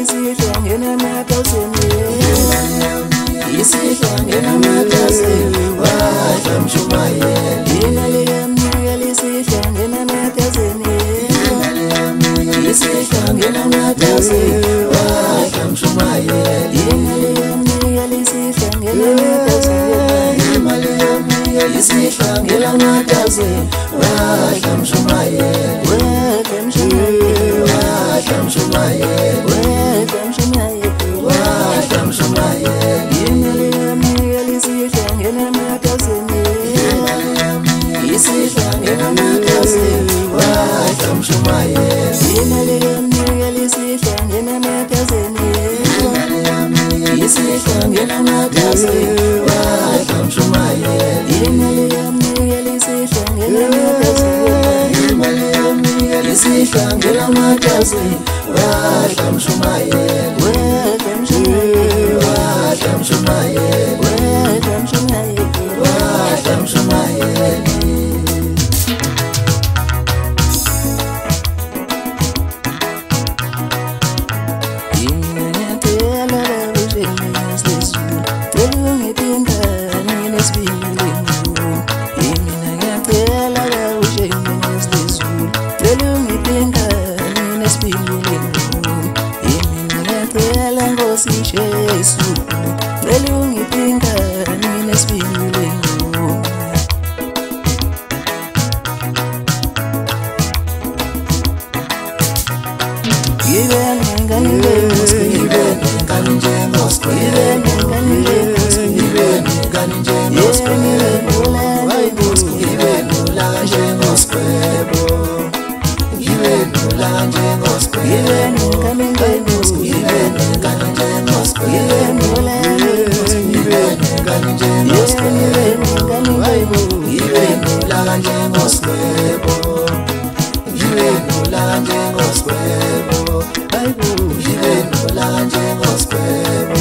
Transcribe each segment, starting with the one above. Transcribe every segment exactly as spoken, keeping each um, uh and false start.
isihlangene amathazini isihlangene amathazini wadla mshumayeli imali yamnyakela isihlangene amathazini isihlangene amathazini wadla mshumayeli imali yamnyakela isihlangene amathazini imali yamnyakela isihlangene amathazini wadla mshumayeli wadla mshumayeli wadla mshumayeli wadla mshumayeli wadla mshumayeli imali yamnyakela isihlangene amathazini isihlangene amathazini wadla mshumayeli imali yamnyakela isihlangene amathazini isihlangene amathazini wadla mshumayeli imali yamnyakela isihlangene amathazini imali yamnyakela isihlangene amathazini wadla mshumayeli wadla mshumayeli wadla mshumayeli wadla mshumayeli wadla mshumayeli Yesu, lelungi pinga nina spilingu. Given ngani lemos, given ngani jengos, given ngani lemos, given ngani jengos, given ula jengos, given ula jengos kwebo, given ula jengos, given ngani lemos, given ngani jengos. Given ula jengos, given ngani jengos, given ngani jengos, given ula jengos kwebo, given ula jengos kwebo, given ula jengos kwebo.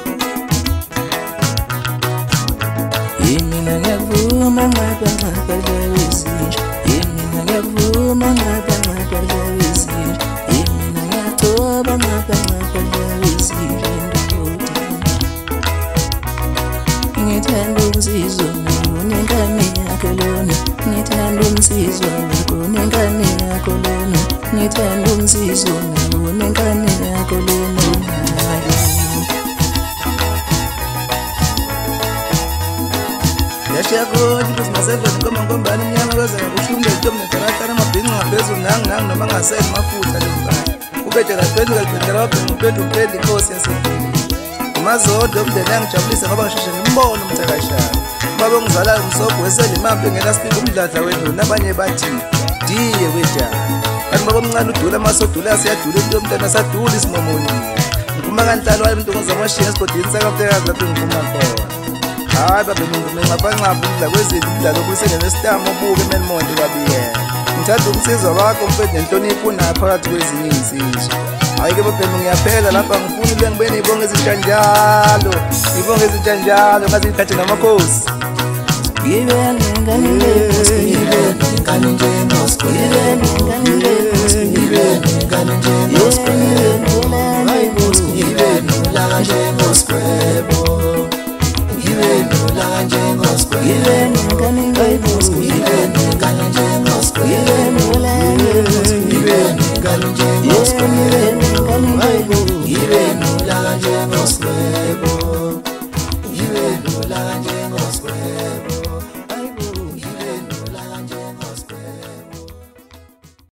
Imina ngavuma ngapha ngapha jawisinja, imina ngavuma ngapha ngapha jawisinja, imina ngatoba ngapha ngapha jawisinja. Ngithanda umsizo nengane yakho lona, ngithanda umsizo nengane yakho lona, ngithanda umsizo nengane yakho lona. Yashakoni kusimaseveni koma ngombani mnyama kweza ngakushunga itomu netaratara mabhinqa ngaphezulu nangu nangu noma ngaseli mafutha lembani ubethe kaphezulu kaliphendela wabhenga uphethe uphethe inkosi yasephilile umazodo umndeni yangijabulisa ngoba ngisheshe ngimbone umthakashana ubaba ongizalayo umsobho weselimampi engenasiphinga umdladla wedlulu nabanye bathi diye wedala kanti baba omncane udula amasodula asiyadula into yomntana asadula isimomoni ngiphuma kanhlalo wayo umuntu ongizamashiya esigodini sakamtekazi lapho ngiphuma khona. Hayi babe ngingaphanqapha ukudla kwezinto umdlalo obuyisene nesitamo obuke eMelmonde kwabiyena ngithanda umsizo wakho mfethu nenhlonipho unayo phakathi kwezinye izinsizwa. Hayi-ke babhemu ngiyaphela lapha ngifuna ule ngibe niyibonge izintsha njalo ngibonge izintsha njalo ngathi ngithathe namakhosi. Given ngani lemos, given ngani jengos, given ngani lemos, given ngani jengos, given ula jengos, given ula jengos kwebo, given ula jengos kwebo, given ngani lemos, given ngani jengos, given ula jengos, given ngani jengos, given ngani lemos, given ula jengos kwebo.